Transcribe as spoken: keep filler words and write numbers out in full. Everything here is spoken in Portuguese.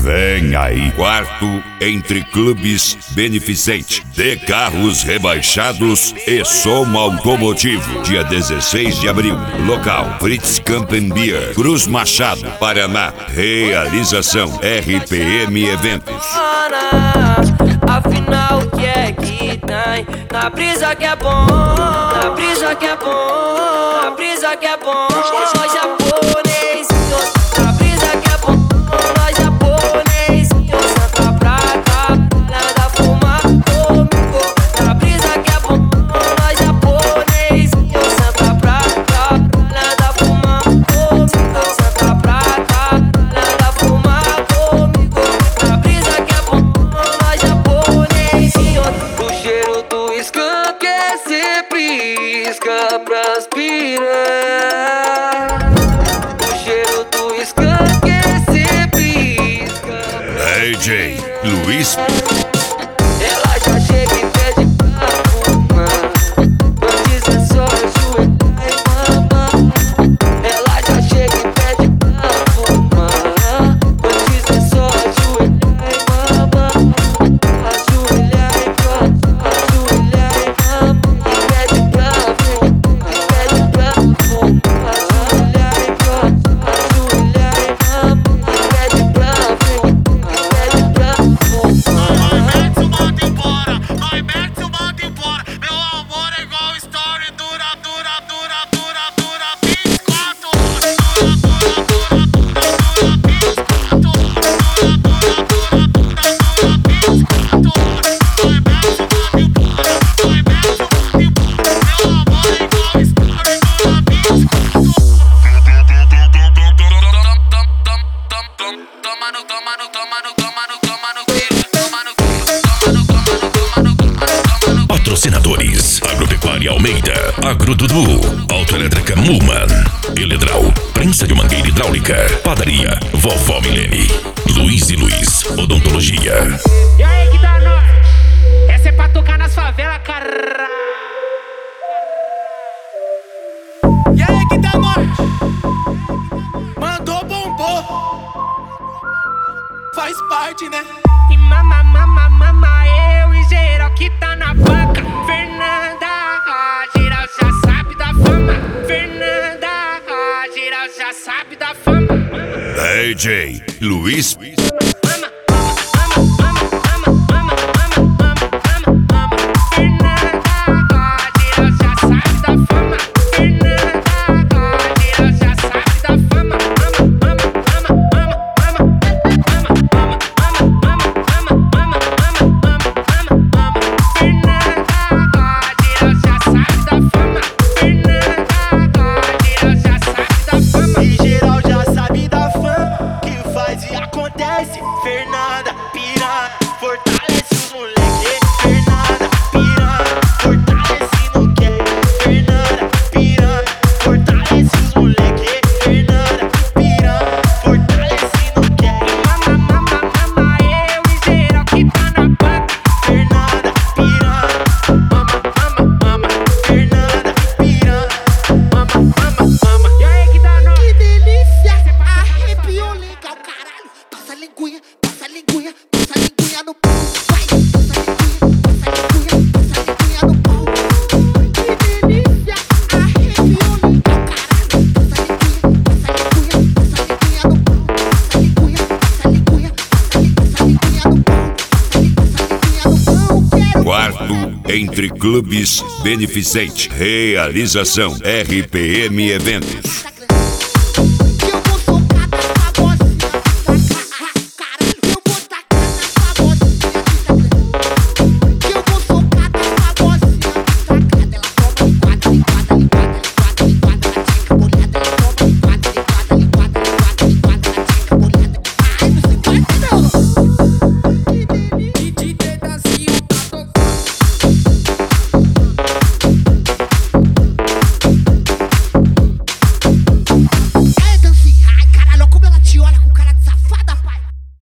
Vem aí, quarto entre clubes beneficente de carros rebaixados e som automotivo. Dia dezesseis de abril, local Fritz Camp and Beer, Cruz Machado, Paraná. Realização R P M Eventos. Afinal, o que é que tem? Na brisa que é bom, na brisa que é bom, na brisa que é bom. Nós japonês, na brisa que é bom, nós japonês. Senta pra cá, nada fumar comigo. Na brisa que é bom, nós japonês. Senta pra cá, nada fumar comigo. Senta pra cá, nada fumar comigo. Na brisa que é bom, nós japonês. O cheiro do skunk é sempre isca pras piranhas. O cheiro do skunk é sempre isca D J Luiz. Ela já chega e pede pra fumar, antes é só ajoelhar e mamar. Ela já chega e pede pra fumar, antes é só ajoelhar e mamar. Ajoelhar e mamar, ajoelhar e mamar. E pede pra fumar, e pede pra fumar. Ajoelhar e mamar, ajoelhar e mamar. E pede pra fumar, e pede pra fumar. Nós mete o manda embora, meu amor é igual story, dura, dura, dura, dura, dura, vinte e quatro horas, dura, dura, dura, dura, dura, vinte e quatro horas, nós mete o manda embora, nós mete o manda embora, meu amor é igual story, dura, vinte e quatro horas. Toma no, toma no, toma no, toma no, toma no, toma no, toma no, toma no, toma no, toma no. Patrocinadores: Agropecuária Almeida, Agrodudu, Autoelétrica Mulman, Eledral, Prensa de Mangueira Hidráulica, Padaria Vovó Milene, Luiz e Luiz Odontologia. E aí que dá nós? Essa é pra tocar nas favelas, cara. E aí que dá nós? Mandou bombou. Faz parte, né? E mama, mama, mama, eu e geral que tá na banca. Fernanda, geral já sabe da fama. Fernanda, geral já sabe da fama. D J Luiz. Fernanda, piranha, fortalece os moleque. Fernanda, piranha, fortalece no que. Fernanda, piranha, fortalece os moleque. Fernanda, piranha, fortalece no que. Mama, mama, mama, eu e geral que tá na banca. Fernanda, piranha, mama, mama, mama. Fernanda, piranha, mama, mama, mama. E aí que dá no? Que delícia, arrepiou legal, caralho. Passa a linguinha, passa a linguinha, passa a linguinha no pau. Vai, passa a linguinha, passa a linguinha, passa a linguinha no pau. Que delícia, arrepiou legal, caralho. Passa a linguinha, passa a linguinha, passa a linguinha no pau. Passa a linguinha, passa a linguinha, passa a linguinha no pau. Passa a linguinha no pau. Quero Quarto entre clubes beneficente. Realização R P M Eventos.